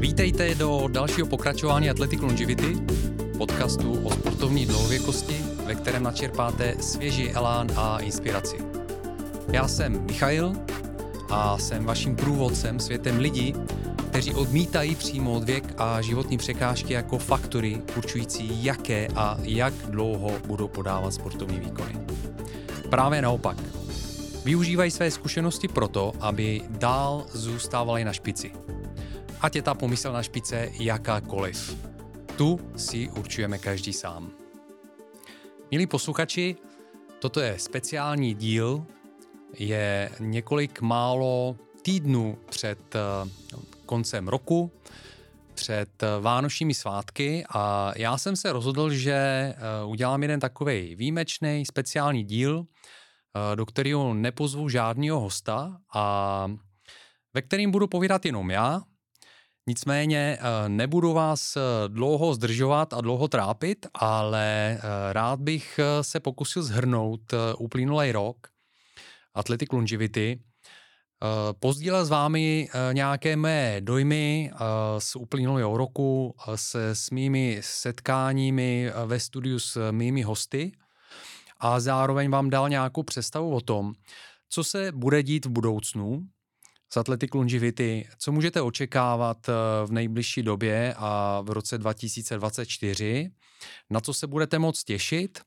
Vítejte do dalšího pokračování Athletic Longevity, podcastu o sportovní dlouhověkosti, ve kterém načerpáte svěží elán a inspiraci. Já jsem Michail a jsem vaším průvodcem světem lidí, kteří odmítají přijmout věk a životní překážky jako faktory určující, jaké a jak dlouho budou podávat sportovní výkony. Právě naopak. Využívají své zkušenosti proto, aby dál zůstávali na špici. Ať je ta pomyslná špice jakákoliv. Tu si určujeme každý sám. Milí posluchači, toto je speciální díl, je několik málo týdnů před koncem roku, před vánočními svátky a já jsem se rozhodl, že udělám jeden takovej výjimečný speciální díl, do kterého nepozvu žádného hosta a ve kterým budu povídat jenom já. Nicméně nebudu vás dlouho zdržovat a dlouho trápit, ale rád bych se pokusil shrnout uplynulý rok Athletic Longevity, pozdílet s vámi nějaké mé dojmy z uplynulého roku s mými setkáními ve studiu s mými hosty a zároveň vám dal nějakou představu o tom, co se bude dít v budoucnu z Athletic Longevity, co můžete očekávat v nejbližší době a v roce 2024, na co se budete moct těšit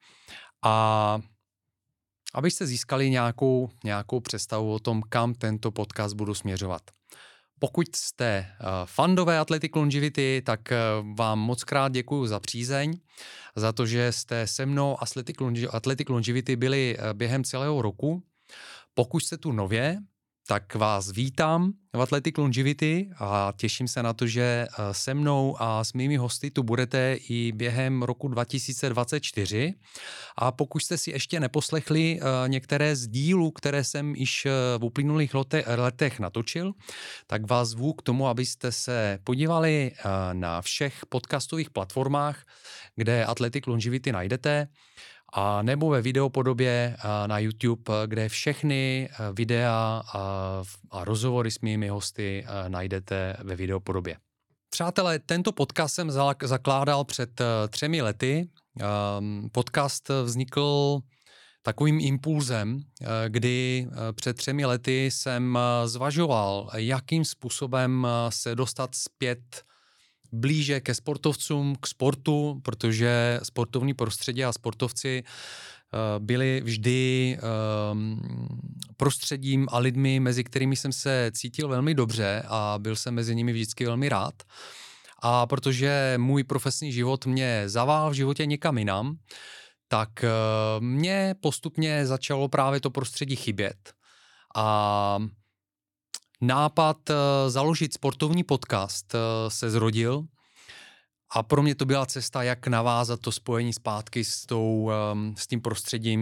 a abyste získali nějakou představu o tom, kam tento podcast budu směřovat. Pokud jste fandové Athletic Longevity, tak vám moc krát děkuju za přízeň, za to, že jste se mnou Athletic Longevity byli během celého roku. Pokud jste tu nově, tak vás vítám v Athletic Longevity a těším se na to, že se mnou a s mými hosty tu budete i během roku 2024. A pokud jste si ještě neposlechli některé z dílů, které jsem již v uplynulých letech natočil, tak vás zvu k tomu, abyste se podívali na všech podcastových platformách, kde Athletic Longevity najdete, a nebo ve videopodobě na YouTube, kde všechny videa a rozhovory s mými hosty najdete ve videopodobě. Přátelé, tento podcast jsem zakládal před 3 lety. Podcast vznikl takovým impulzem, kdy před 3 lety jsem zvažoval, jakým způsobem se dostat zpět blíže ke sportovcům, k sportu, protože sportovní prostředí a sportovci byli vždy prostředím a lidmi, mezi kterými jsem se cítil velmi dobře a byl jsem mezi nimi vždycky velmi rád. A protože můj profesní život mě zavál v životě někam jinam, tak mě postupně začalo právě to prostředí chybět. A nápad založit sportovní podcast se zrodil a pro mě to byla cesta, jak navázat to spojení zpátky s tím prostředím,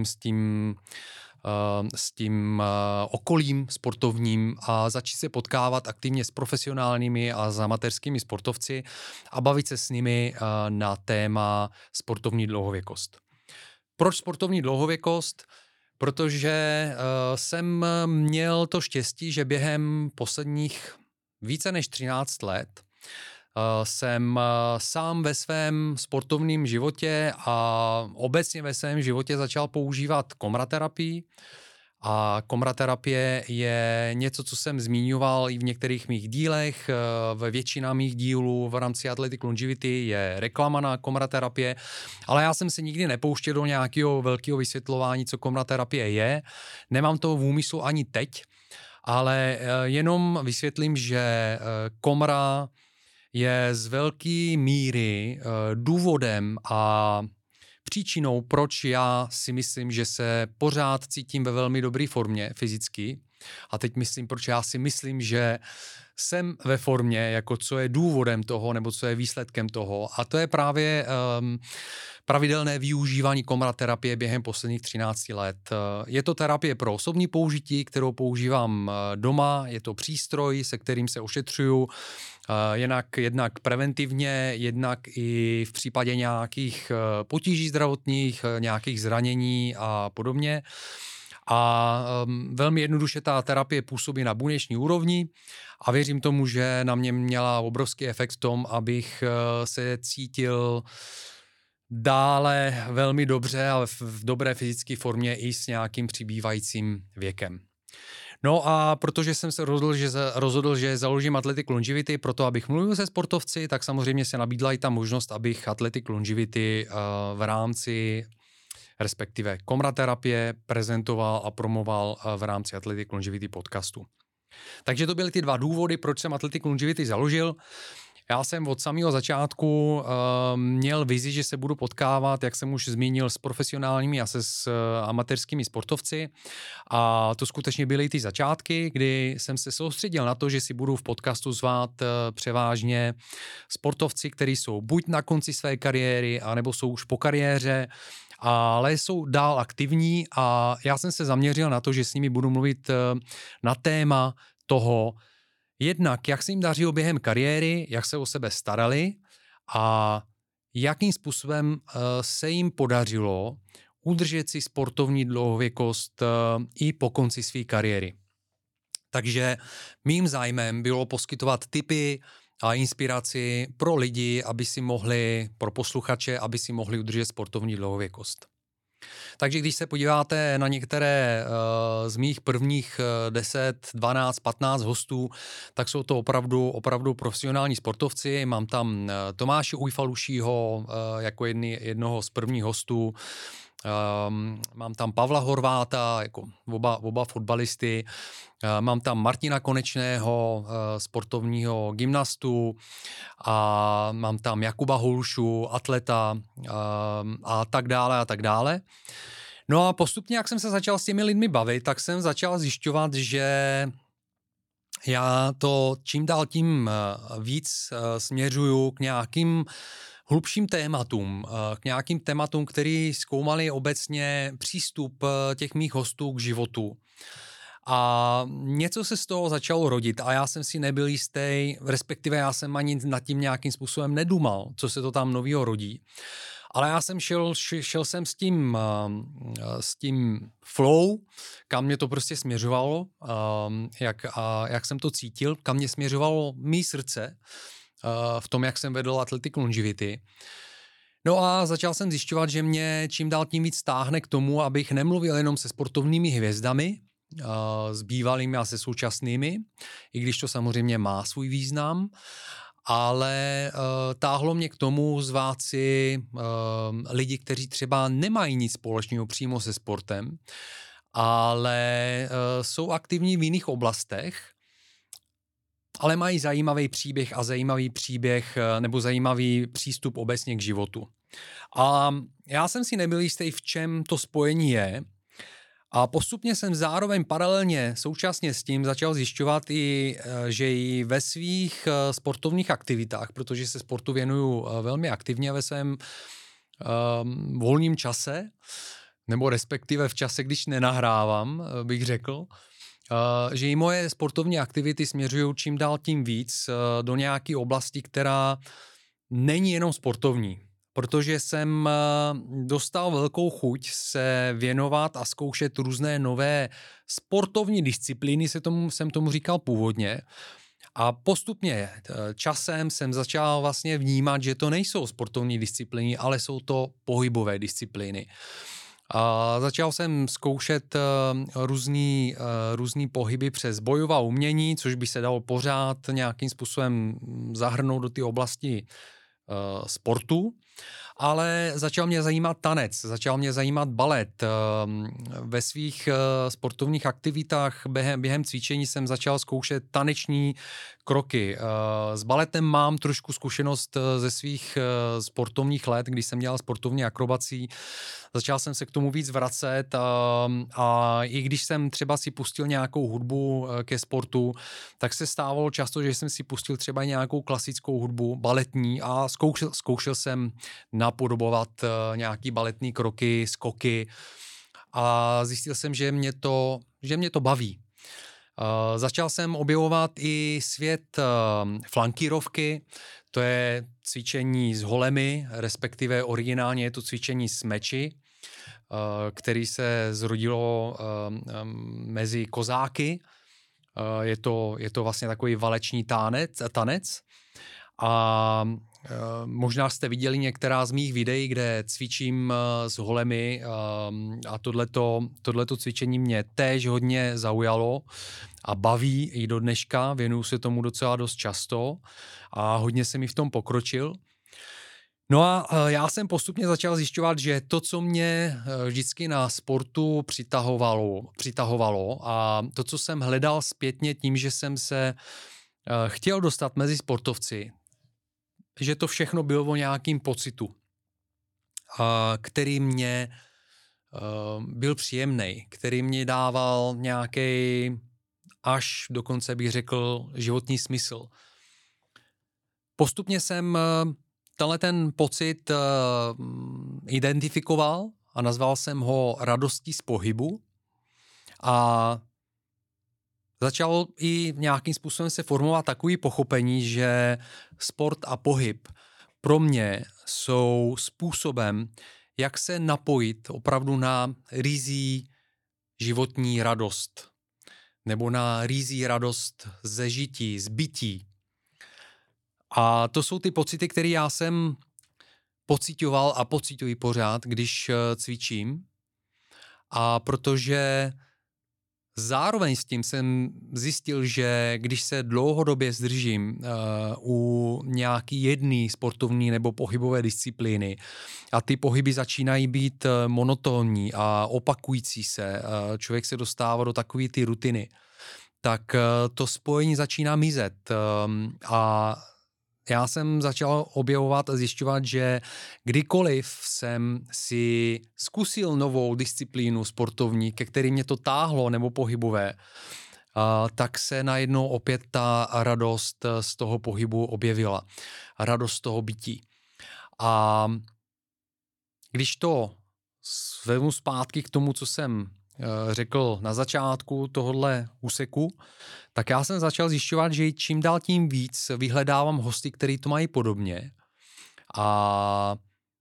s tím okolím sportovním a začít se potkávat aktivně s profesionálními a s amatérskými sportovci a bavit se s nimi na téma sportovní dlouhověkost. Proč sportovní dlouhověkost? Protože jsem měl to štěstí, že během posledních více než 13 let jsem sám ve svém sportovním životě a obecně ve svém životě začal používat komraterapii. A komraterapie je něco, co jsem zmiňoval i v některých mých dílech. Ve většina mých dílů v rámci Athletic Longevity je reklama na komraterapie, ale já jsem se nikdy nepouštěl do nějakého velkého vysvětlování, co komraterapie je. Nemám to v úmyslu ani teď, ale jenom vysvětlím, že komra je z velké míry důvodem a příčinou, proč já si myslím, že se pořád cítím ve velmi dobré formě fyzicky. A teď myslím, proč já si myslím, že jsem ve formě, jako co je důvodem toho, nebo co je výsledkem toho. A to je právě pravidelné využívání komraterapie během posledních 13 let. Je to terapie pro osobní použití, kterou používám doma, je to přístroj, se kterým se ošetřuju, jednak preventivně, jednak i v případě nějakých potíží zdravotních, nějakých zranění a podobně. A velmi jednoduše ta terapie působí na buněční úrovni a věřím tomu, že na mě měla obrovský efekt v tom, abych se cítil dále velmi dobře a v dobré fyzické formě i s nějakým přibývajícím věkem. No a protože jsem se rozhodl, že založím Athletic Longevity, proto abych mluvil se sportovci, tak samozřejmě se nabídla i ta možnost, abych Athletic Longevity v rámci respektive komraterapie prezentoval a promoval v rámci Athletic Longevity podcastu. Takže to byly ty dva důvody, proč jsem Athletic Longevity založil. Já jsem od samého začátku měl vizi, že se budu potkávat, jak jsem už zmínil, s profesionálními a se s amatérskými sportovci. A to skutečně byly ty začátky, kdy jsem se soustředil na to, že si budu v podcastu zvát převážně sportovci, kteří jsou buď na konci své kariéry, anebo jsou už po kariéře, ale jsou dál aktivní a já jsem se zaměřil na to, že s nimi budu mluvit na téma toho, jednak jak se jim dařilo během kariéry, jak se o sebe starali a jakým způsobem se jim podařilo udržet si sportovní dlouhověkost i po konci své kariéry. Takže mým zájmem bylo poskytovat tipy a inspiraci pro lidi, pro posluchače, aby si mohli udržet sportovní dlouhověkost. Takže když se podíváte na některé z mých prvních 10, 12, 15 hostů, tak jsou to opravdu profesionální sportovci. Mám tam Tomáše Ujfalušího jako jednoho z prvních hostů, mám tam Pavla Horváta, jako oba fotbalisty, mám tam Martina Konečného, sportovního gymnastu, a mám tam Jakuba Hulšu, atleta a tak dále. No a postupně, jak jsem se začal s těmi lidmi bavit, tak jsem začal zjišťovat, že já to čím dál tím víc směřuju k nějakým hlubším tématům, k nějakým tématům, který zkoumali obecně přístup těch mých hostů k životu. A něco se z toho začalo rodit a já jsem si nebyl jistý, respektive já jsem ani nad tím nějakým způsobem nedumal, co se to tam novýho rodí. Ale já jsem šel jsem s tím flow, kam mě to prostě směřovalo, jak jsem to cítil, kam mě směřovalo mý srdce, v tom, jak jsem vedl Athletic Longevity. No a začal jsem zjišťovat, že mě čím dál tím víc táhne k tomu, abych nemluvil jenom se sportovními hvězdami, s bývalými a se současnými, i když to samozřejmě má svůj význam, ale táhlo mě k tomu zvát si lidi, kteří třeba nemají nic společného přímo se sportem, ale jsou aktivní v jiných oblastech, ale mají zajímavý příběh nebo zajímavý přístup obecně k životu. A já jsem si nebyl jistý, v čem to spojení je, a postupně jsem zároveň paralelně současně s tím začal zjišťovat že i ve svých sportovních aktivitách, protože se sportu věnuju velmi aktivně ve svém volném čase, nebo respektive v čase, když nenahrávám, bych řekl, že i moje sportovní aktivity směřují čím dál tím víc do nějaké oblasti, která není jenom sportovní. Protože jsem dostal velkou chuť se věnovat a zkoušet různé nové sportovní disciplíny, jsem tomu říkal původně. A postupně časem jsem začal vlastně vnímat, že to nejsou sportovní disciplíny, ale jsou to pohybové disciplíny. A začal jsem zkoušet různý pohyby přes bojová umění, což by se dalo pořád nějakým způsobem zahrnout do ty oblasti sportu, ale začal mě zajímat tanec, začal mě zajímat balet. Ve svých sportovních aktivitách během cvičení jsem začal zkoušet taneční kroky. S baletem mám trošku zkušenost ze svých sportovních let, když jsem dělal sportovní akrobací. Začal jsem se k tomu víc vracet a i když jsem třeba si pustil nějakou hudbu ke sportu, tak se stávalo často, že jsem si pustil třeba nějakou klasickou hudbu baletní a zkoušel jsem napodobovat nějaký baletní kroky, skoky a zjistil jsem, že mě to baví. Začal jsem objevovat i svět flankírovky, to je cvičení s holemi, respektive originálně je to cvičení s meči. který se zrodilo mezi kozáky. Je to vlastně takový valeční tanec. A možná jste viděli některá z mých videí, kde cvičím s holemi a tohleto cvičení mě též hodně zaujalo a baví i do dneška, věnuju se tomu docela dost často a hodně jsem mi v tom pokročil. No a já jsem postupně začal zjišťovat, že to, co mě vždycky na sportu přitahovalo a to, co jsem hledal zpětně tím, že jsem se chtěl dostat mezi sportovci, že to všechno bylo o nějakým pocitu, který mě byl příjemný, který mě dával nějaký, až dokonce bych řekl, životní smysl. Postupně jsem tenhle ten pocit identifikoval a nazval jsem ho radostí z pohybu a začal i nějakým způsobem se formovat takový pochopení, že sport a pohyb pro mě jsou způsobem, jak se napojit opravdu na ryzí životní radost nebo na ryzí radost ze žití, z bytí. A to jsou ty pocity, které já jsem pociťoval a pociťuji pořád, když cvičím. A protože zároveň s tím jsem zjistil, že když se dlouhodobě zdržím u nějaký jedné sportovní nebo pohybové disciplíny a ty pohyby začínají být monotónní a opakující se, člověk se dostává do takové ty rutiny, tak to spojení začíná mizet. A já jsem začal objevovat a zjišťovat, že kdykoliv jsem si zkusil novou disciplínu sportovní, ke který mě to táhlo, nebo pohybové, tak se najednou opět ta radost z toho pohybu objevila. Radost z toho bytí. A když to vezmu zpátky k tomu, co jsem řekl na začátku tohohle úseku, tak já jsem začal zjišťovat, že čím dál tím víc vyhledávám hosty, kteří to mají podobně a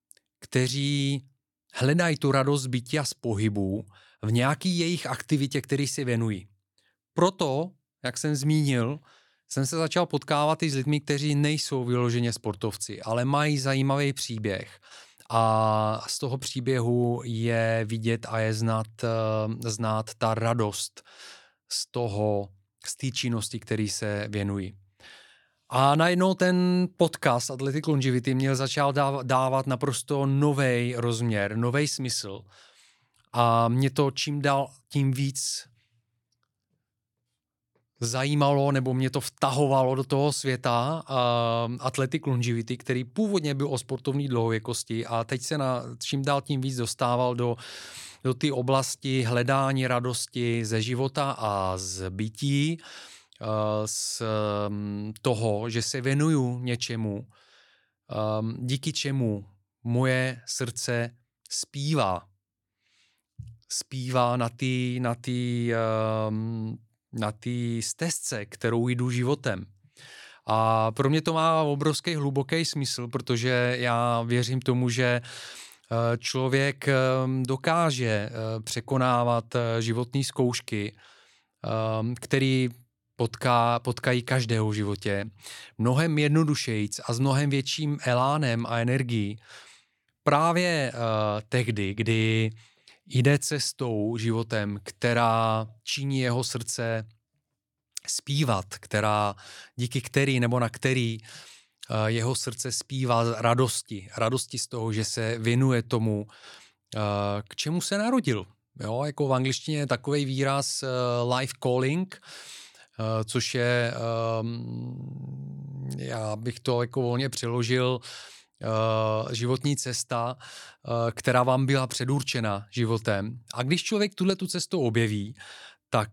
kteří hledají tu radost bytí a z pohybu v nějaký jejich aktivitě, který si věnují. Proto, jak jsem zmínil, jsem se začal potkávat i s lidmi, kteří nejsou vyloženě sportovci, ale mají zajímavý příběh. A z toho příběhu je vidět a je znát ta radost z té činnosti, který se věnují. A najednou ten podcast Athletic Longevity mě začal dávat naprosto nový rozměr, nový smysl. A mě to čím dál tím víc zajímalo, nebo mě to vtahovalo do toho světa Athletic Longevity, který původně byl o sportovní dlouhověkosti a teď se čím dál tím víc dostával do té oblasti hledání radosti ze života a z bytí, z toho, že se věnuju něčemu, díky čemu moje srdce zpívá. Zpívá na té stezce, kterou jdu životem. A pro mě to má obrovský hluboký smysl, protože já věřím tomu, že člověk dokáže překonávat životní zkoušky, který potkají každého v životě, mnohem jednodušejíc a s mnohem větším elánem a energií. Právě tehdy, kdy jde cestou životem, která činí jeho srdce zpívat, díky který nebo na který jeho srdce zpívá radosti z toho, že se věnuje tomu, k čemu se narodil. Jo, jako v angličtině je takový výraz life calling, což je, já bych to jako volně přeložil, životní cesta, která vám byla předurčena životem. A když člověk tu cestu objeví, tak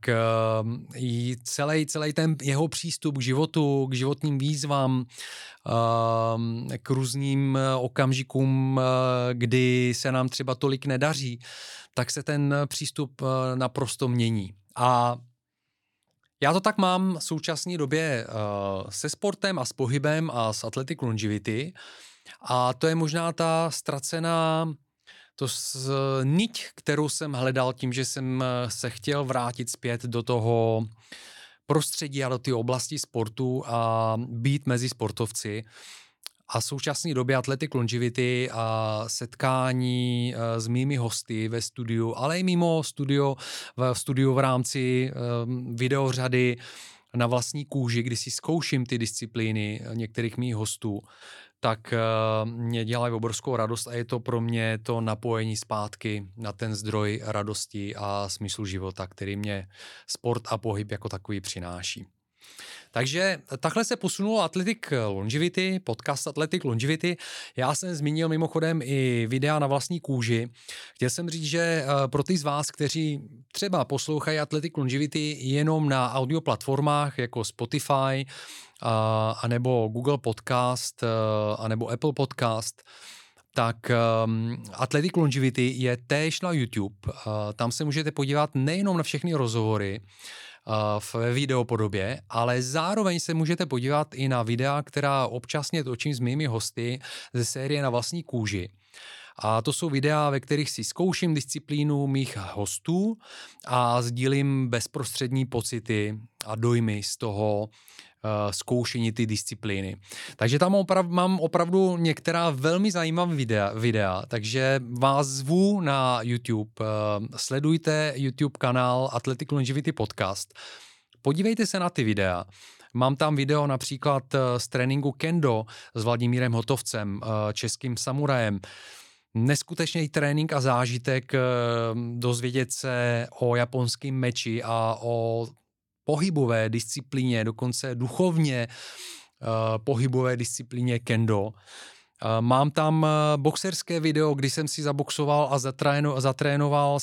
celý ten jeho přístup k životu, k životním výzvám, k různým okamžikům, kdy se nám třeba tolik nedaří, tak se ten přístup naprosto mění. A já to tak mám v současné době se sportem a s pohybem a s Athletic Longevity. A to je možná ta niť, kterou jsem hledal tím, že jsem se chtěl vrátit zpět do toho prostředí a do té oblasti sportu a být mezi sportovci. A v současné době Athletic Longevity a setkání s mými hosty ve studiu, ale i mimo studiu v rámci videořady na vlastní kůži, kdy si zkouším ty disciplíny některých mých hostů, tak mě dělají obrovskou radost a je to pro mě to napojení zpátky na ten zdroj radosti a smyslu života, který mě sport a pohyb jako takový přináší. Takže takhle se posunulo Athletic Longevity, podcast Athletic Longevity. Já jsem zmínil mimochodem i videa na vlastní kůži. Chtěl jsem říct, že pro ty z vás, kteří třeba poslouchají Athletic Longevity jenom na audio platformách jako Spotify, anebo Google Podcast, anebo Apple Podcast, tak Athletic Longevity je též na YouTube. Tam se můžete podívat nejenom na všechny rozhovory v videopodobě, ale zároveň se můžete podívat i na videa, která občasně točím s mými hosty ze série Na vlastní kůži. A to jsou videa, ve kterých si zkouším disciplínu mých hostů a sdílím bezprostřední pocity a dojmy z toho zkoušení ty disciplíny. Takže tam mám opravdu některá velmi zajímavá videa, takže vás zvu na YouTube, sledujte YouTube kanál Athletic Longevity Podcast, podívejte se na ty videa. Mám tam video například z tréninku kendo s Vladimírem Hotovcem, českým samurajem. Neskutečný trénink a zážitek dozvědět se o japonském meči a o pohybové disciplíně, dokonce duchovně pohybové disciplíně kendo. Mám tam boxerské video, kdy jsem si zaboxoval a zatrénoval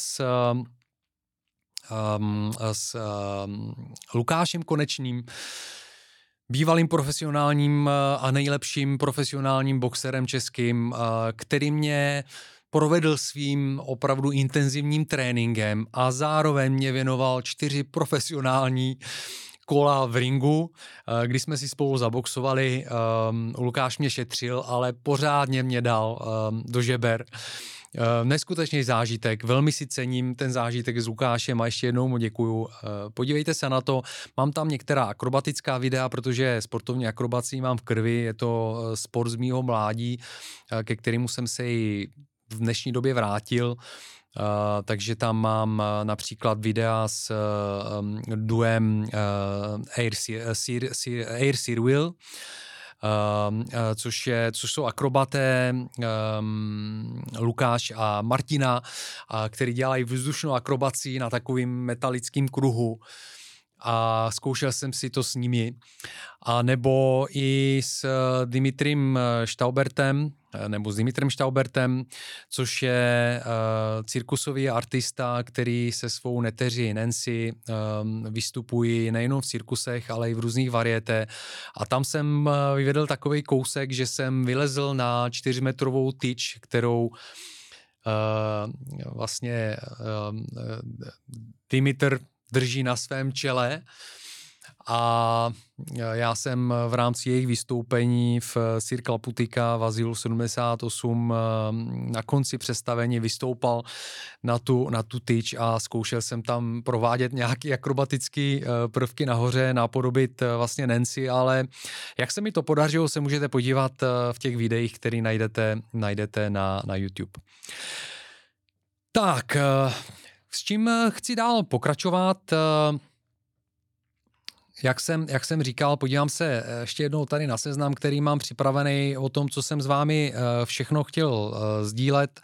s Lukášem Konečným, bývalým profesionálním a nejlepším profesionálním boxerem českým, který mě provedl svým opravdu intenzivním tréninkem a zároveň mě věnoval 4 profesionální kola v ringu, kdy jsme si spolu zaboxovali. Lukáš mě šetřil, ale pořádně mě dal do žeber. Neskutečný zážitek, velmi si cením ten zážitek s Lukášem a ještě jednou mu děkuju. Podívejte se na to, mám tam některá akrobatická videa, protože sportovní akrobací mám v krvi, je to sport z mýho mládí, ke kterému jsem se i v dnešní době vrátil, takže tam mám například videa s duem Air Sirwheel, což jsou akrobaté Lukáš a Martina, který dělají vzdušnou akrobaci na takovým metalickým kruhu. A zkoušel jsem si to s nimi. A nebo i s Dimitrem Štaubertem, což je cirkusový artista, který se svou neteří Nancy vystupují nejenom v cirkusech, ale i v různých varietách. A tam jsem vyvedl takový kousek, že jsem vylezl na 4metrovou tyč, kterou vlastně Dimitr drží na svém čele a já jsem v rámci jejich vystoupení v Circle Putika v Azylu 78 na konci představení vystoupal na tu tyč a zkoušel jsem tam provádět nějaké akrobatické prvky nahoře, napodobit vlastně Nancy, ale jak se mi to podařilo, se můžete podívat v těch videích, které najdete na YouTube. Tak, s čím chci dál pokračovat? Jak jsem říkal, podívám se ještě jednou tady na seznam, který mám připravený o tom, co jsem s vámi všechno chtěl sdílet.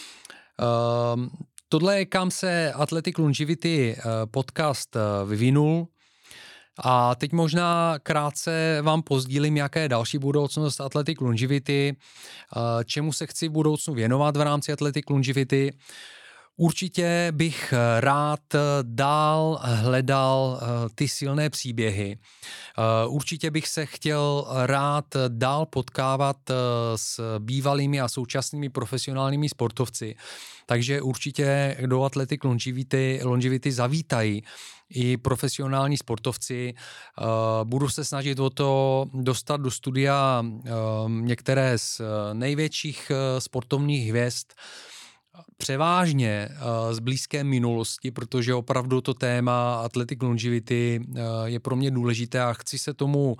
Tohle je, kam se Athletic Longevity podcast vyvinul. A teď možná krátce vám pozdílím, jaká je další budoucnost Athletic Longevity, čemu se chci v budoucnu věnovat v rámci Athletic Longevity. Určitě bych rád dál hledal ty silné příběhy. Určitě bych se chtěl rád dál potkávat s bývalými a současnými profesionálními sportovci. Takže určitě do Athletic Longevity zavítají i profesionální sportovci. Budu se snažit o to dostat do studia některé z největších sportovních hvězd Převážně z blízké minulosti, protože opravdu to téma athletic longevity je pro mě důležité a chci se tomu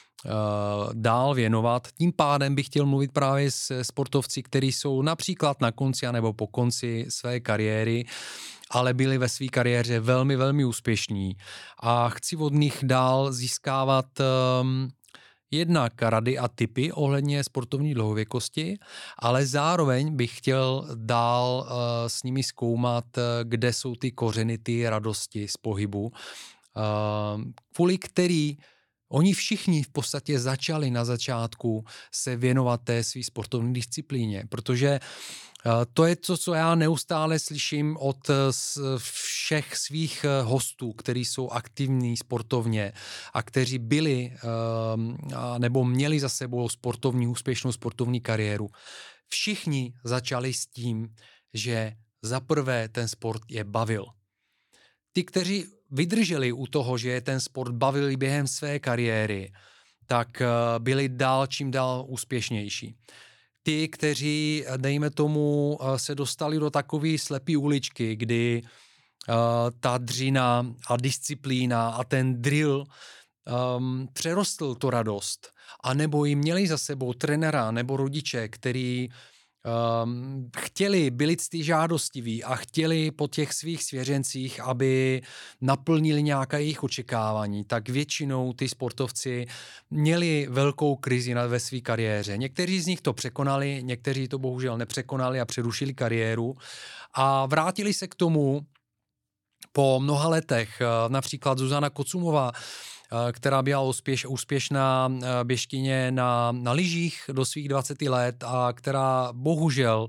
dál věnovat. Tím pádem bych chtěl mluvit právě s sportovci, kteří jsou například na konci anebo po konci své kariéry, ale byli ve své kariéře velmi, velmi úspěšní. A chci od nich dál získávat jednak rady a tipy ohledně sportovní dlouhověkosti, ale zároveň bych chtěl dál s nimi zkoumat, kde jsou ty kořeny, ty radosti z pohybu, kvůli který oni všichni v podstatě začali na začátku se věnovat té své sportovní disciplíně, protože to je to, co já neustále slyším od všech svých hostů, kteří jsou aktivní sportovně a kteří byli nebo měli za sebou úspěšnou sportovní kariéru. Všichni začali s tím, že za prvé ten sport je bavil. Ty, kteří vydrželi u toho, že je ten sport bavil během své kariéry, tak byli čím dál úspěšnější. Ty, kteří, dejme tomu, se dostali do takové slepé uličky, kdy ta dřina a disciplína a ten drill přerostl tu radost, anebo jim měli za sebou trenéra nebo rodiče, který chtěli, byli žádostiví a chtěli po těch svých svěřencích, aby naplnili nějaká jejich očekávání, tak většinou ty sportovci měli velkou krizi ve své kariéře. Někteří z nich to překonali, někteří to bohužel nepřekonali a přerušili kariéru a vrátili se k tomu po mnoha letech. Například Zuzana Kocumová, která byla úspěšná běžkyně na lyžích do svých 20 let a která bohužel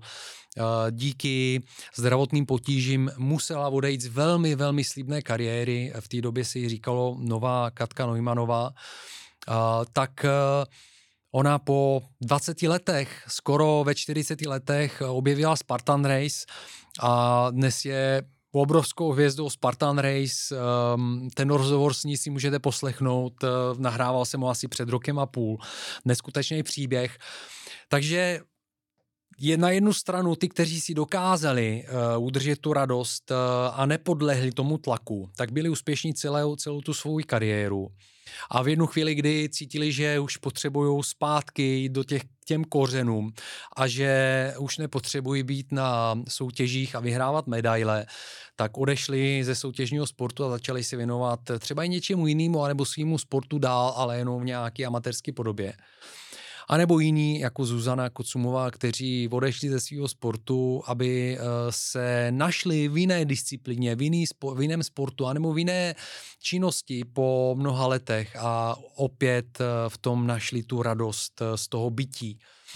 díky zdravotním potížím musela odejít z velmi, velmi slibné kariéry. V té době se jí říkalo nová Katka Neumannová. Tak ona po 20 letech, skoro ve 40 letech objevila Spartan Race a dnes je obrovskou hvězdou Spartan Race. Ten rozhovor s ní si můžete poslechnout. Nahrával jsem ho asi před rokem a půl. Neskutečný příběh. Takže je na jednu stranu ty, kteří si dokázali udržet tu radost a nepodlehli tomu tlaku, tak byli úspěšní celou tu svou kariéru. A v jednu chvíli, kdy cítili, že už potřebují zpátky do těm kořenům a že už nepotřebují být na soutěžích a vyhrávat medaile, tak odešli ze soutěžního sportu a začali se věnovat třeba i něčemu jinému, anebo svýmu sportu dál, ale jenom v nějaké amatérské podobě. A nebo jiní, jako Zuzana Kocumová, kteří odešli ze svého sportu, aby se našli v jiné disciplíně, v jiném sportu, anebo v jiné činnosti po mnoha letech a opět v tom našli tu radost z toho bytí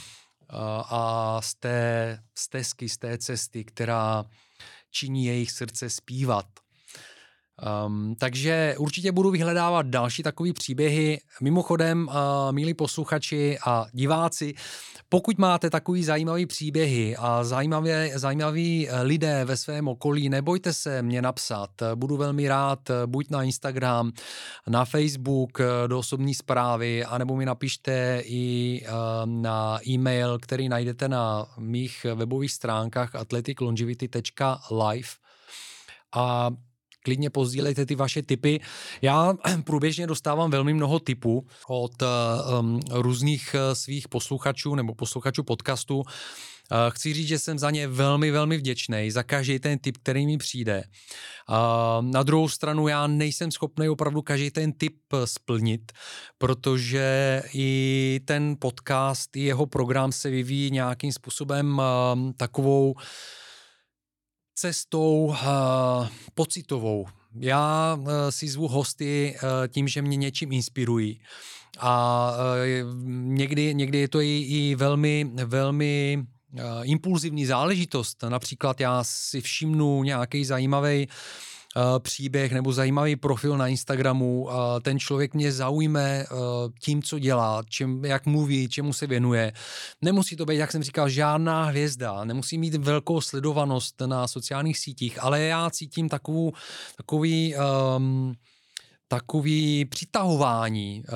a z té stezky, z té cesty, která činí jejich srdce zpívat. Takže určitě budu vyhledávat další takové příběhy. Mimochodem, milí posluchači a diváci, pokud máte takový zajímavý příběhy a zajímaví lidé ve svém okolí, nebojte se mě napsat. Budu velmi rád, buď na Instagram, na Facebook, do osobní zprávy, anebo mi napište i na e-mail, který najdete na mých webových stránkách athleticlongevity.live a klidně pozdílejte ty vaše tipy. Já průběžně dostávám velmi mnoho tipů od různých svých posluchačů nebo posluchačů podcastu. Chci říct, že jsem za ně velmi, velmi vděčný za každý ten tip, který mi přijde. Na druhou stranu já nejsem schopný opravdu každý ten tip splnit, protože i ten podcast, i jeho program se vyvíjí nějakým způsobem takovou cestou pocitovou. Já si zvu hosty tím, že mě něčím inspirují. A někdy je to i velmi, velmi impulzivní záležitost. Například já si všimnu nějaký zajímavý příběh nebo zajímavý profil na Instagramu, ten člověk mě zaujme tím, co dělá, jak mluví, čemu se věnuje. Nemusí to být, jak jsem říkal, žádná hvězda, nemusí mít velkou sledovanost na sociálních sítích, ale já cítím takový přitahování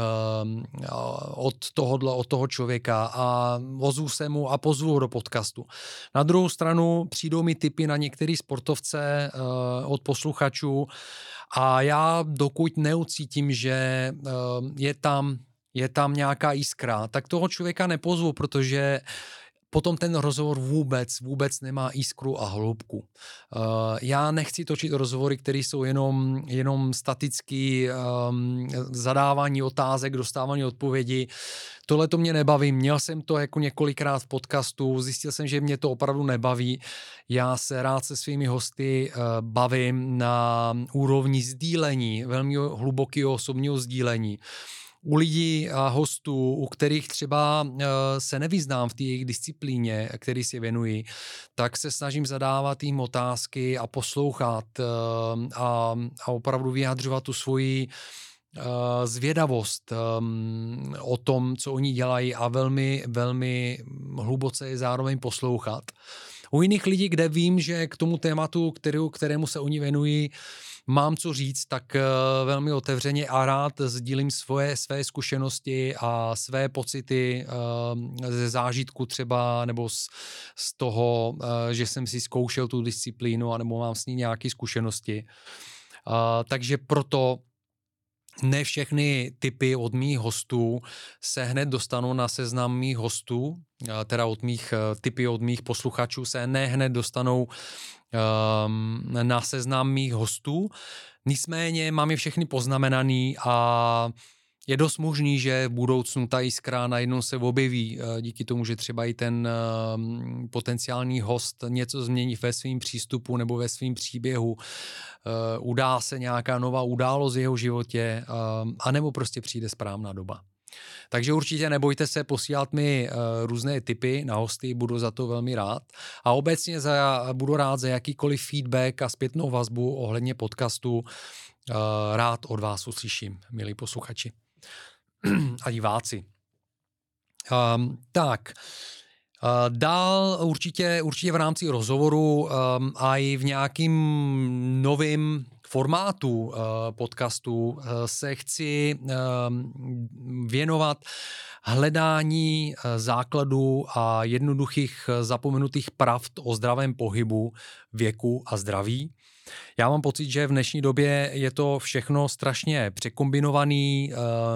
od toho člověka a ozvu se mu a pozvu ho do podcastu. Na druhou stranu přijdou mi tipy na některé sportovce od posluchačů a já dokud neucítím, že je tam nějaká jiskra, tak toho člověka nepozvu, protože potom ten rozhovor vůbec nemá jiskru a hloubku. Já nechci točit rozhovory, které jsou jenom statický zadávání otázek, dostávání odpovědi. Tohle to mě nebaví. Měl jsem to jako několikrát v podcastu, zjistil jsem, že mě to opravdu nebaví. Já se rád se svými hosty bavím na úrovni sdílení, velmi hlubokého osobního sdílení. U lidí a hostů, u kterých třeba se nevyznám v té jejich disciplíně, který si věnují, tak se snažím zadávat jim otázky a poslouchat a opravdu vyjadřovat tu svoji zvědavost o tom, co oni dělají a velmi hluboce je zároveň poslouchat. U jiných lidí, kde vím, že k tomu tématu, kterému se oni věnují, mám co říct, tak velmi otevřeně a rád sdílím své zkušenosti a své pocity ze zážitku třeba nebo z toho, že jsem si zkoušel tu disciplínu anebo mám s ní nějaké zkušenosti. Takže proto ne všechny tipy od mých hostů se hned dostanou na seznam mých hostů, teda tipy od mých posluchačů se ne hned dostanou na seznam mých hostů. Nicméně mám je všechny poznamenaný a je dost možný, že v budoucnu ta jiskra najednou se objeví díky tomu, že třeba i ten potenciální host něco změní ve svém přístupu nebo ve svém příběhu. Udá se nějaká nová událost v jeho životě anebo prostě přijde správná doba. Takže určitě nebojte se posílat mi různé tipy na hosty, budu za to velmi rád. A obecně budu rád za jakýkoliv feedback a zpětnou vazbu ohledně podcastu. Rád od vás uslyším, milí posluchači a diváci. Dál určitě v rámci rozhovoru a i v nějakým novým formátu podcastu se chci věnovat hledání základů a jednoduchých zapomenutých pravd o zdravém pohybu, věku a zdraví. Já mám pocit, že v dnešní době je to všechno strašně překombinovaný,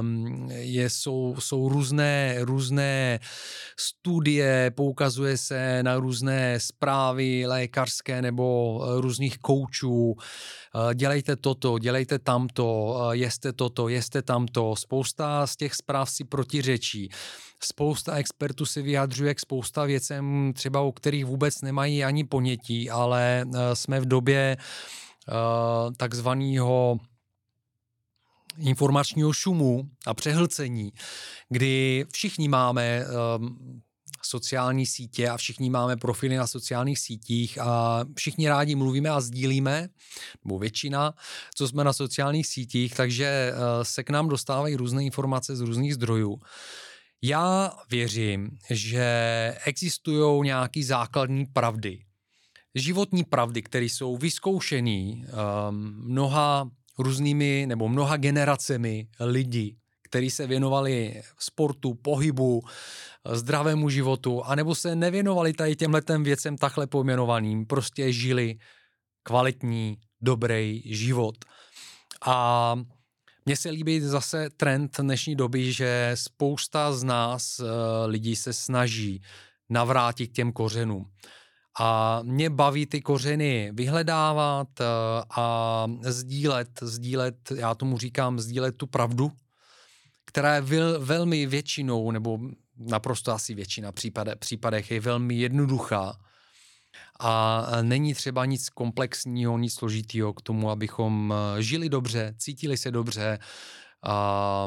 jsou různé studie, poukazuje se na různé zprávy lékařské nebo různých koučů, dělejte toto, dělejte tamto, jeste toto, jeste tamto. Spousta z těch zpráv si protiřečí. Spousta expertů se vyjadřuje k spousta věcem, třeba o kterých vůbec nemají ani ponětí, ale jsme v době takzvaného informačního šumu a přehlcení, kdy všichni máme sociální sítě a všichni máme profily na sociálních sítích a všichni rádi mluvíme a sdílíme, nebo většina, co jsme na sociálních sítích, takže se k nám dostávají různé informace z různých zdrojů. Já věřím, že existují nějaké základní pravdy, životní pravdy, které jsou vyzkoušený mnoha různými nebo mnoha generacemi lidí, kteří se věnovali sportu, pohybu, zdravému životu, anebo se nevěnovali tady těmhletem věcem takhle pojmenovaným, prostě žili kvalitní, dobrý život. A mně se líbí zase trend dnešní doby, že spousta z nás lidí se snaží navrátit k těm kořenům. A mě baví ty kořeny vyhledávat a sdílet, já tomu říkám sdílet tu pravdu, která je velmi většinou, nebo naprosto asi většina případech je velmi jednoduchá a není třeba nic komplexního, nic složitého k tomu, abychom žili dobře, cítili se dobře a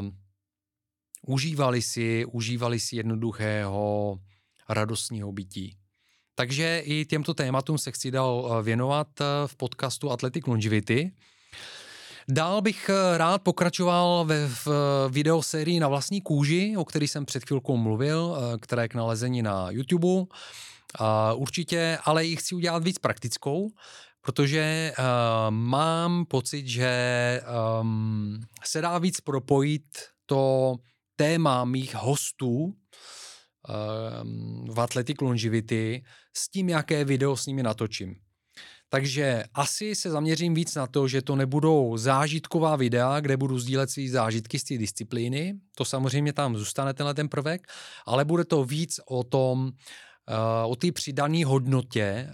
užívali si jednoduchého, radostného bytí. Takže i těmto tématům se chci dál věnovat v podcastu Athletic Longevity. Dál bych rád pokračoval v videosérii Na vlastní kůži, o který jsem před chvilkou mluvil, která je k nalezení na YouTube. Určitě, ale ji chci udělat víc praktickou, protože mám pocit, že se dá víc propojit to téma mých hostů v Athletic Longevity s tím, jaké video s nimi natočím. Takže asi se zaměřím víc na to, že to nebudou zážitková videa, kde budu sdílet svý zážitky z té disciplíny, to samozřejmě tam zůstane tenhle ten prvek, ale bude to víc o tom, o té přidané hodnotě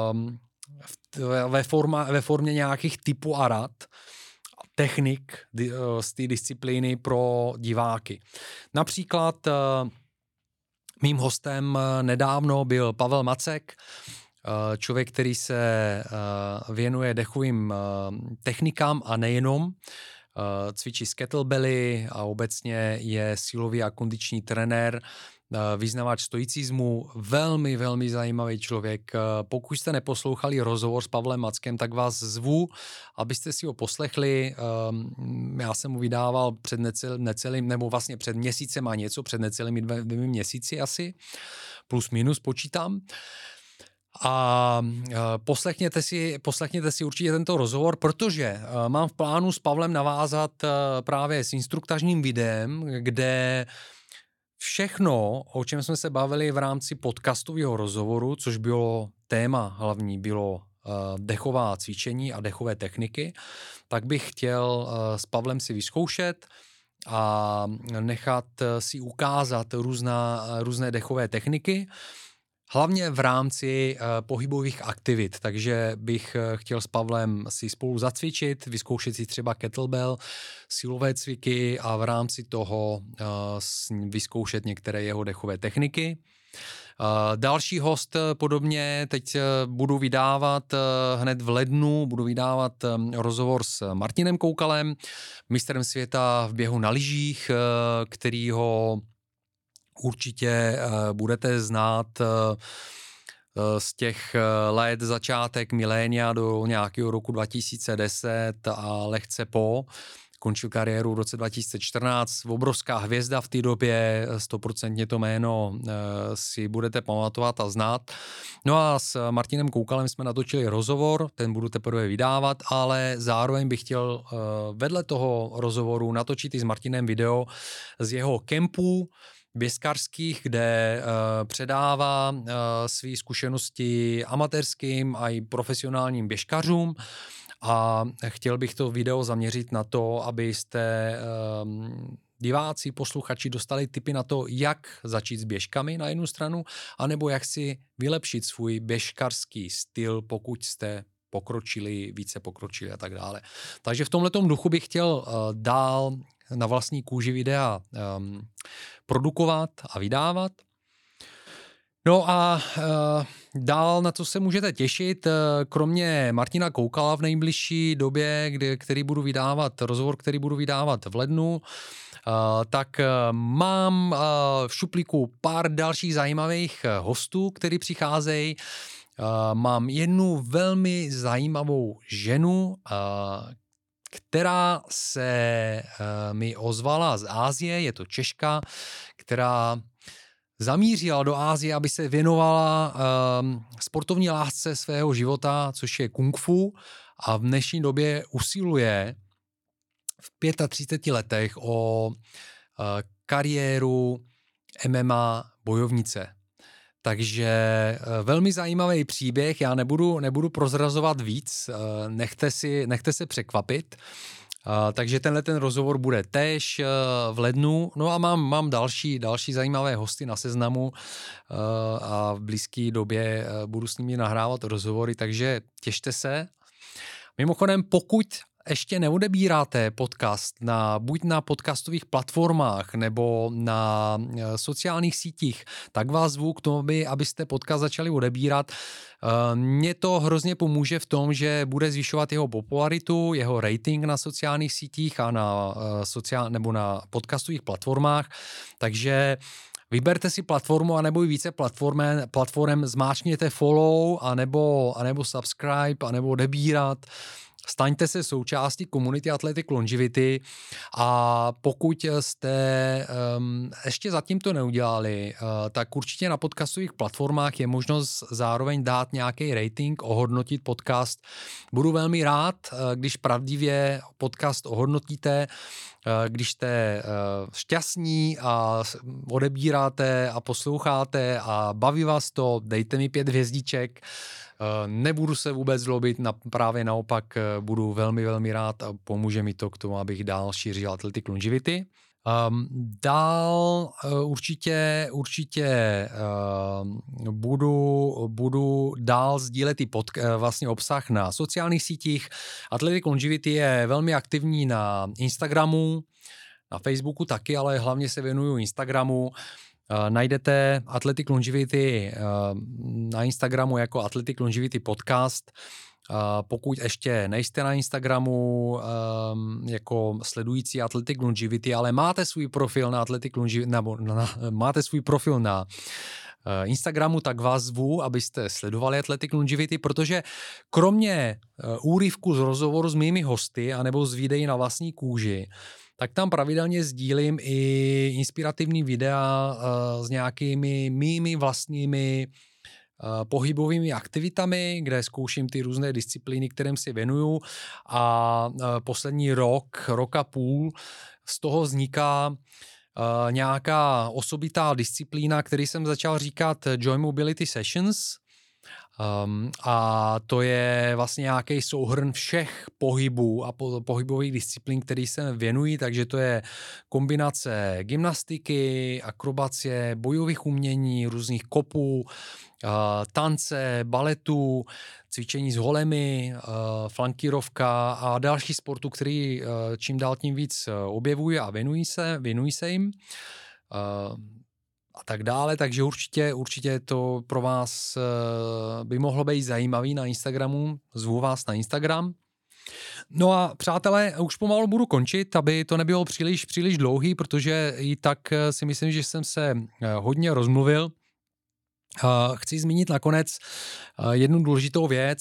ve formě nějakých typů a rad, technik z té disciplíny pro diváky. Například mým hostem nedávno byl Pavel Macek, člověk, který se věnuje dechovým technikám a nejenom, cvičí z kettlebelly a obecně je silový a kondiční trenér, vyznavač stoicismu, velmi, velmi zajímavý člověk. Pokud jste neposlouchali rozhovor s Pavlem Mackem, tak vás zvu, abyste si ho poslechli. Já jsem mu vydával před necelým, nebo vlastně před měsícem a něco, před necelými 2 měsíci asi, plus minus počítám. A poslechněte si určitě tento rozhovor, protože mám v plánu s Pavlem navázat právě s instruktažním videem, kde všechno, o čem jsme se bavili v rámci podcastového rozhovoru, což bylo téma hlavní, bylo dechová cvičení a dechové techniky, tak bych chtěl s Pavlem si vyzkoušet a nechat si ukázat různé dechové techniky, hlavně v rámci pohybových aktivit, takže bych chtěl s Pavlem si spolu zacvičit, vyzkoušet si třeba kettlebell, silové cviky a v rámci toho vyzkoušet některé jeho dechové techniky. Další host podobně, teď budu vydávat hned v lednu, budu vydávat rozhovor s Martinem Koukalem, mistrem světa v běhu na lyžích, kterýho určitě budete znát z těch let začátek milénia do nějakého roku 2010 a lehce po. Končil kariéru v roce 2014, obrovská hvězda v té době, 100% to jméno si budete pamatovat a znát. No a s Martinem Koukalem jsme natočili rozhovor, ten budu teprve vydávat, ale zároveň bych chtěl vedle toho rozhovoru natočit i s Martinem video z jeho kempů běžkařských, kde předává své zkušenosti amatérským a i profesionálním běžkařům. A chtěl bych to video zaměřit na to, abyste diváci, posluchači dostali tipy na to, jak začít s běžkami na jednu stranu, anebo jak si vylepšit svůj běžkařský styl, pokud jste více pokročili a tak dále. Takže v tomhletom duchu bych chtěl dál na vlastní kůži videa produkovat a vydávat. No a dál na co se můžete těšit, kromě Martina Koukala v nejbližší době, rozhovor, který budu vydávat v lednu, tak mám v šuplíku pár dalších zajímavých hostů, kteří přicházejí. Mám jednu velmi zajímavou ženu, která se mi ozvala z Asie, je to Češka, která zamířila do Asie, aby se věnovala sportovní lásce svého života, což je kung fu, a v dnešní době usiluje v 35 letech o kariéru MMA bojovnice. Takže velmi zajímavý příběh, já nebudu prozrazovat víc, nechte se překvapit. Takže ten rozhovor bude též v lednu. No a mám další zajímavé hosty na seznamu a v blízké době budu s nimi nahrávat rozhovory, takže těšte se. Mimochodem, pokud ještě neodebíráte podcast buď na podcastových platformách nebo na sociálních sítích, tak vás zvu k tomu, abyste podcast začali odebírat. Mně to hrozně pomůže v tom, že bude zvyšovat jeho popularitu, jeho rating na sociálních sítích a nebo na podcastových platformách. Takže vyberte si platformu, anebo i více platform, zmáčkněte follow, anebo subscribe, anebo odebírat. staňte se součástí komunity Athletic Longevity a pokud jste ještě zatím to neudělali, tak určitě na podcastových platformách je možnost zároveň dát nějaký rating, ohodnotit podcast. Budu velmi rád, když pravdivě podcast ohodnotíte, když jste šťastní a odebíráte a posloucháte a baví vás to, dejte mi 5 hvězdiček. Nebudu se vůbec zlobit, právě naopak budu velmi, velmi rád a pomůže mi to k tomu, abych dál šířil Athletic Longevity. Dál určitě budu dál sdílet i vlastně obsah na sociálních sítích. Athletic Longevity je velmi aktivní na Instagramu, na Facebooku taky, ale hlavně se věnuju Instagramu. Najdete Athletic Longevity na Instagramu jako Athletic Longevity Podcast. Pokud ještě nejste na Instagramu jako sledující Athletic Longevity, ale máte svůj profil na Athletic Longevity, máte svůj profil na Instagramu, tak vás zvu, abyste sledovali Athletic Longevity, protože kromě úryvku z rozhovoru s mými hosty anebo z videí na vlastní kůži, tak tam pravidelně sdílím i inspirativní videa s nějakými mými vlastními pohybovými aktivitami, kde zkouším ty různé disciplíny, kterým si věnuju a poslední rok a půl z toho vzniká nějaká osobitá disciplína, který jsem začal říkat Joy Mobility Sessions, a to je vlastně nějaký souhrn všech pohybů a pohybových disciplín, který se věnují, takže to je kombinace gymnastiky, akrobacie, bojových umění, různých kopů, tance, baletu, cvičení s holemi, flankírovka a další sportů, který čím dál tím víc objevují a věnují se jim. A tak dále, takže určitě to pro vás by mohlo být zajímavý na Instagramu, zvu vás na Instagram. No a přátelé, už pomalu budu končit, aby to nebylo příliš dlouhý, protože i tak si myslím, že jsem se hodně rozmluvil. Chci zmínit nakonec jednu důležitou věc.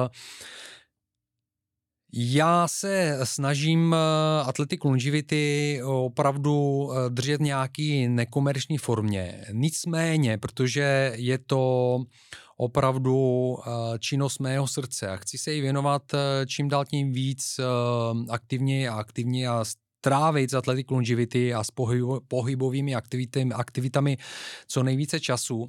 Já se snažím Athletic Longevity opravdu držet nějaký nekomerční formě. Nicméně, protože je to opravdu činnost mého srdce a chci se jí věnovat čím dál tím víc aktivně a strávit z Athletic Longevity a s pohybovými aktivitami co nejvíce času,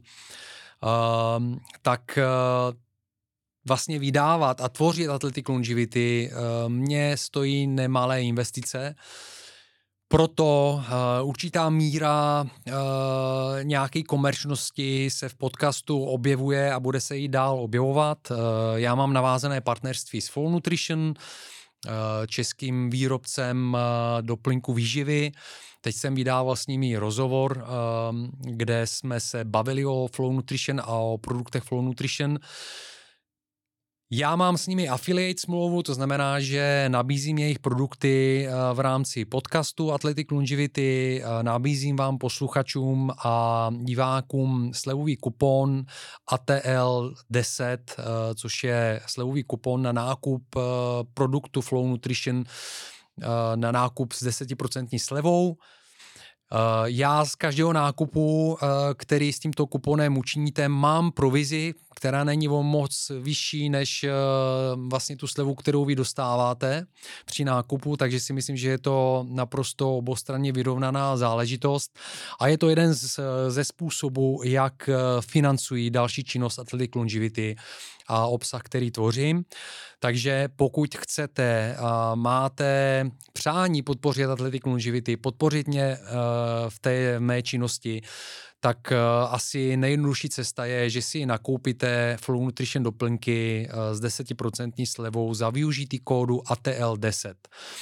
tak vlastně vydávat a tvořit Athletic Longevity mě stojí nemalé investice. Proto určitá míra nějaké komerčnosti se v podcastu objevuje a bude se jí dál objevovat. Já mám navázané partnerství s Flow Nutrition, českým výrobcem doplňku výživy. Teď jsem vydával s nimi rozhovor, kde jsme se bavili o Flow Nutrition a o produktech Flow Nutrition. Já mám s nimi affiliate smlouvu, to znamená, že nabízím jejich produkty v rámci podcastu Athletic Longevity, nabízím vám posluchačům a divákům slevový kupon ATL10, což je slevový kupon na nákup produktu Flow Nutrition, na nákup s 10% slevou. Já z každého nákupu, který s tímto kuponem učiníte, mám provizi, která není o moc vyšší než vlastně tu slevu, kterou vy dostáváte při nákupu, takže si myslím, že je to naprosto obostranně vyrovnaná záležitost a je to jeden ze způsobů, jak financují další činnost Athletic Longevity a obsah, který tvořím. Takže pokud chcete a máte přání podpořit Athletic Longevity, podpořit mě v té mé činnosti, tak asi nejjednodušší cesta je, že si nakoupíte Flow Nutrition doplňky s 10% slevou za využití kódu ATL10.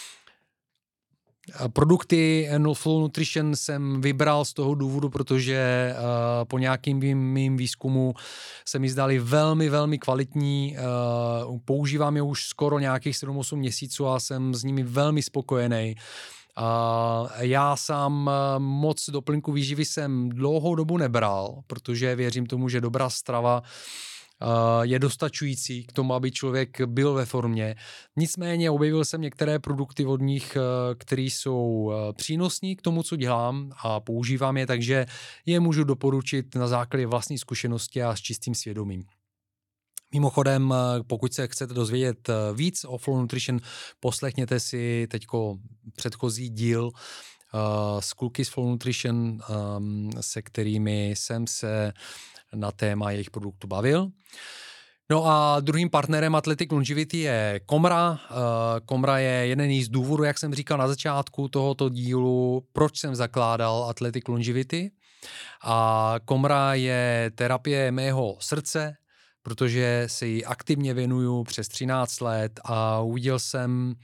Produkty Flow Nutrition jsem vybral z toho důvodu, protože po nějakým mým výzkumu se mi zdali velmi, velmi kvalitní. Používám je už skoro nějakých 7-8 měsíců a jsem s nimi velmi spokojený. Já sám moc doplňku výživy jsem dlouhou dobu nebral, protože věřím tomu, že dobrá strava je dostačující k tomu, aby člověk byl ve formě. Nicméně objevil jsem některé produkty od nich, které jsou přínosní k tomu, co dělám a používám je, takže je můžu doporučit na základě vlastní zkušenosti a s čistým svědomím. Mimochodem, pokud se chcete dozvědět víc o Flow Nutrition, poslechněte si teďko předchozí díl s kluky z Flow Nutrition, se kterými jsem se na téma jejich produktu bavil. No a druhým partnerem Athletic Longevity je Komra. Komra je jeden z důvodů, jak jsem říkal na začátku tohoto dílu, proč jsem zakládal Athletic Longevity. A Komra je terapie mého srdce, protože se jí aktivně věnuju přes 13 let a uviděl jsem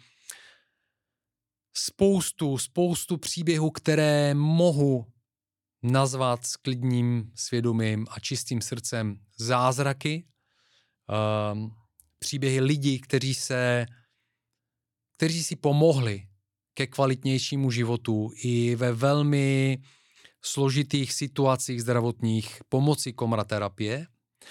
spoustu příběhů, které mohu nazvat s klidným svědomím a čistým srdcem zázraky. Příběhy lidí, kteří si pomohli ke kvalitnějšímu životu i ve velmi složitých situacích zdravotních pomocí Komra terapie.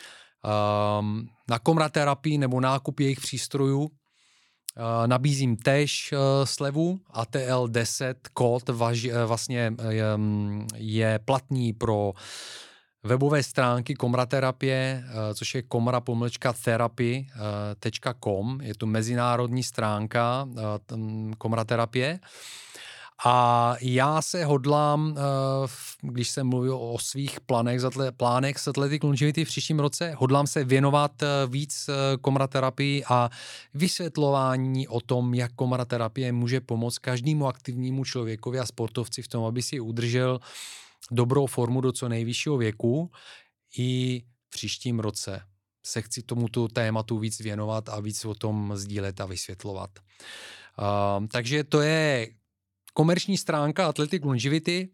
Na Komra terapii nebo nákup jejich přístrojů nabízím též slevu. ATL 10 kód vlastně je platný pro webové stránky Komra terapie, což je komra-therapy.com. Je to mezinárodní stránka Komra terapie. A já se hodlám, když jsem mluvil o svých plánech s Athletic Longevity v příštím roce, hodlám se věnovat víc Komra terapii a vysvětlování o tom, jak Komra terapie může pomoct každému aktivnímu člověkovi a sportovci v tom, aby si udržel dobrou formu do co nejvyššího věku. I v příštím roce se chci tomuto tématu víc věnovat a víc o tom sdílet a vysvětlovat. Takže to je komerční stránka Athletic Longevity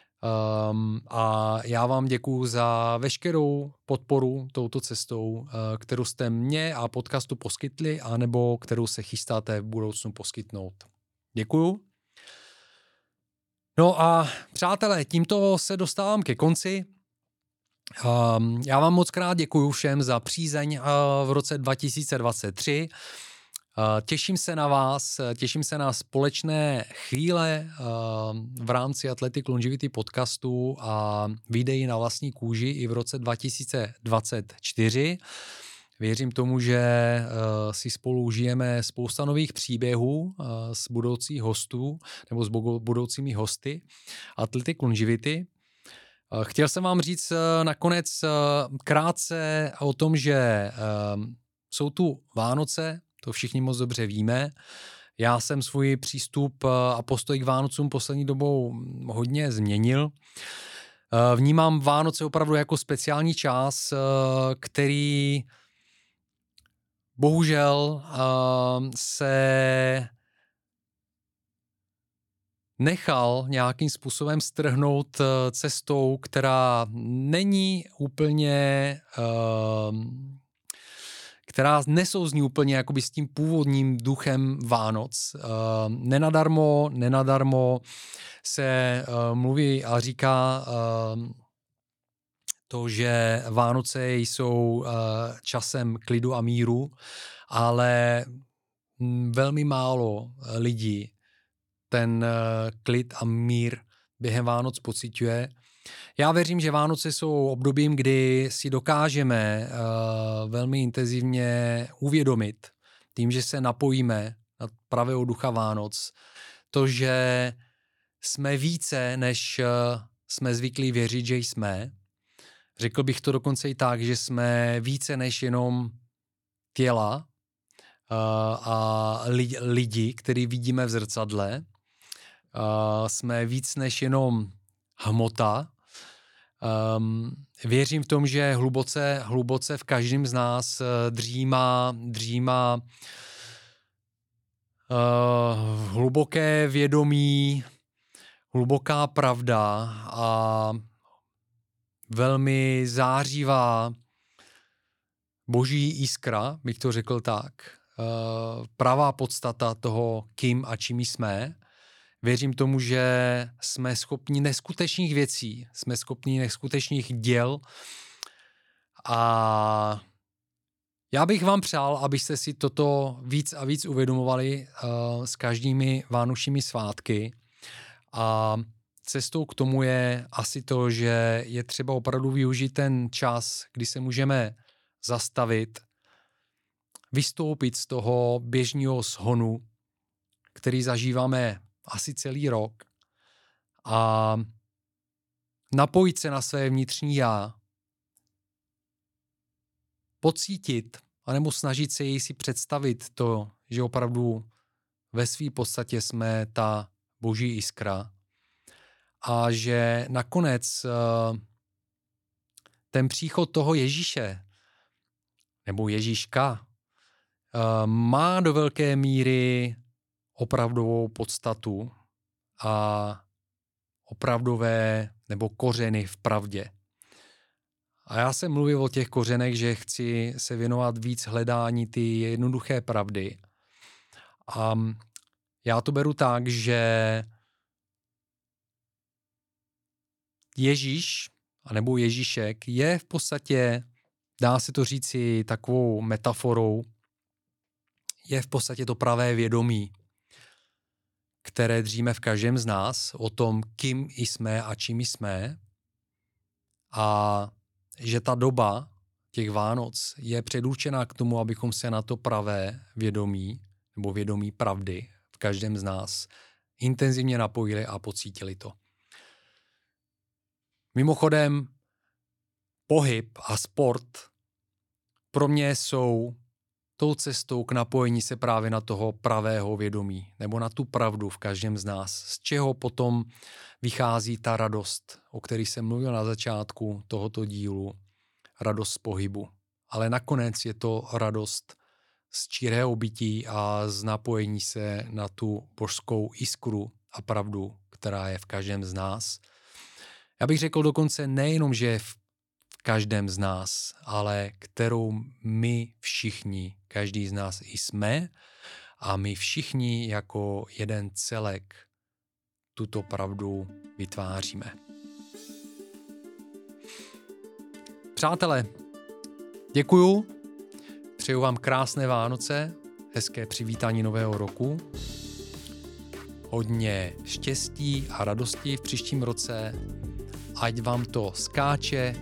a já vám děkuju za veškerou podporu touto cestou, kterou jste mě a podcastu poskytli, anebo kterou se chystáte v budoucnu poskytnout. Děkuju. No a přátelé, tímto se dostávám ke konci. Já vám moc krát děkuju všem za přízeň v roce 2023. Těším se na vás, těším se na společné chvíle v rámci Athletic Longevity podcastu a videí na vlastní kůži i v roce 2024. Věřím tomu, že si spolu užijeme spousta nových příběhů s budoucích hostů nebo s budoucími hosty Athletic Longevity. Chtěl jsem vám říct nakonec krátce o tom, že jsou tu Vánoce, to všichni moc dobře víme. Já jsem svůj přístup a postoj k Vánocům poslední dobou hodně změnil. Vnímám Vánoce opravdu jako speciální čas, který bohužel se nechal nějakým způsobem strhnout cestou, která není úplně, která nesouzní úplně jakoby s tím původním duchem Vánoc. Nenadarmo se mluví a říká to, že Vánoce jsou časem klidu a míru, ale velmi málo lidí ten klid a mír během Vánoc pociťuje. Já věřím, že Vánoce jsou obdobím, kdy si dokážeme velmi intenzivně uvědomit tím, že se napojíme na pravého ducha Vánoc, to, že jsme více, než jsme zvyklí věřit, že jsme. Řekl bych to dokonce i tak, že jsme více než jenom těla a lidi, který vidíme v zrcadle. Jsme víc než jenom hmota. Věřím v tom, že hluboce v každém z nás dřímá hluboké vědomí, hluboká pravda a velmi zářivá boží jiskra, bych to řekl tak. Pravá podstata toho, kým a čím jsme. Věřím tomu, že jsme schopni neskutečných věcí, jsme schopni neskutečných děl a Já bych vám přál, abyste si toto víc a víc uvědomovali s každými vánočními svátky. A cestou k tomu je asi to, že je třeba opravdu využít ten čas, kdy se můžeme zastavit, vystoupit z toho běžného shonu, který zažíváme asi celý rok, a napojit se na své vnitřní já, pocítit, anebo snažit se jej si představit to, že opravdu ve své podstatě jsme ta boží jiskra a že nakonec ten příchod toho Ježíše nebo Ježíška má do velké míry opravdovou podstatu a opravdové nebo kořeny v pravdě. A já jsem mluvil o těch kořenech, že chci se věnovat víc hledání ty jednoduché pravdy. A já to beru tak, že Ježíš, anebo Ježíšek, je v podstatě, dá se to říci takovou metaforou, je v podstatě to pravé vědomí, které dříme v každém z nás o tom, kým jsme a čím jsme. A že ta doba těch Vánoc je předurčená k tomu, abychom se na to pravé vědomí nebo vědomí pravdy v každém z nás intenzivně napojili a pocítili to. Mimochodem, pohyb a sport pro mě jsou tou cestou k napojení se právě na toho pravého vědomí nebo na tu pravdu v každém z nás, z čeho potom vychází ta radost, o které jsem mluvil na začátku tohoto dílu, radost z pohybu. Ale nakonec je to radost z čirého bytí a z napojení se na tu božskou jiskru a pravdu, která je v každém z nás. Já bych řekl dokonce nejenom, že je v každém z nás, ale kterou my všichni, každý z nás i jsme a my všichni jako jeden celek tuto pravdu vytváříme. Přátelé, děkuju, přeju vám krásné Vánoce, hezké přivítání nového roku, hodně štěstí a radosti v příštím roce, ať vám to skáče,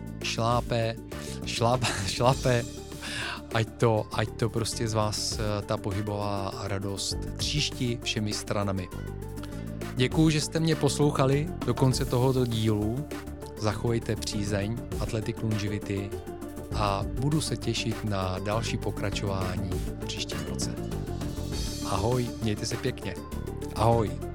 šlape, ať to prostě z vás ta pohybová radost tříští všemi stranami. Děkuju, že jste mě poslouchali do konce tohoto dílu. Zachovejte přízeň Athletic Longevity a budu se těšit na další pokračování v příštím roce. Ahoj, mějte se pěkně. Ahoj.